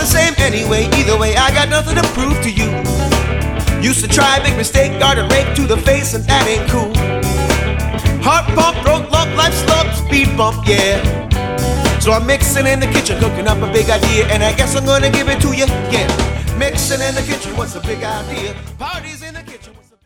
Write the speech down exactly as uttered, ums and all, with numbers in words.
the same anyway. Either way, I got nothing to prove to you. Used to try, big mistake, garden rake to the face, and that ain't cool. Heart pump, throat lump, life slump, speed bump, yeah. So I'm mixing in the kitchen, cooking up a big idea, and I guess I'm gonna give it to you, yeah. Mixing in the kitchen, what's a big idea? Parties